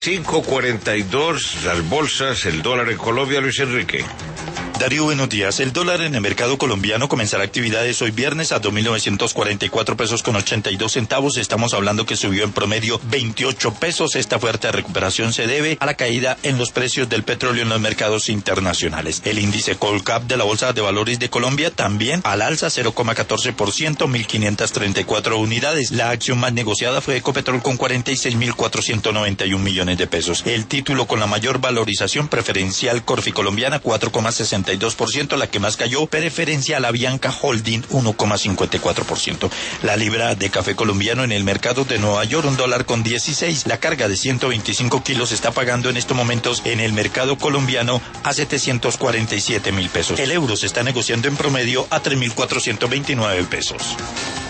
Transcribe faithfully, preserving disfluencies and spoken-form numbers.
cinco cuarenta y dos las bolsas, el dólar en Colombia, Luis Enrique. Darío, buenos días. El dólar en el mercado colombiano comenzará actividades hoy viernes a dos mil novecientos cuarenta y cuatro pesos con ochenta y dos centavos. Estamos hablando que subió en promedio veintiocho pesos. Esta fuerte recuperación se debe a la caída en los precios del petróleo en los mercados internacionales. El índice Colcap de la Bolsa de Valores de Colombia también al alza cero coma catorce por ciento, mil quinientas treinta y cuatro unidades. La acción más negociada fue Ecopetrol con cuarenta y seis mil cuatrocientos noventa y un millones de pesos. El título con la mayor valorización preferencial Corfi Colombiana cuatro coma sesenta y dos por ciento, la que más cayó, preferencial Avianca Holding uno coma cincuenta y cuatro por ciento. La libra de café colombiano en el mercado de Nueva York, un dólar con dieciséis. La carga de ciento veinticinco kilos está pagando en estos momentos en el mercado colombiano a setecientos cuarenta y siete mil pesos. El euro se está negociando en promedio a tres mil cuatrocientos veintinueve pesos.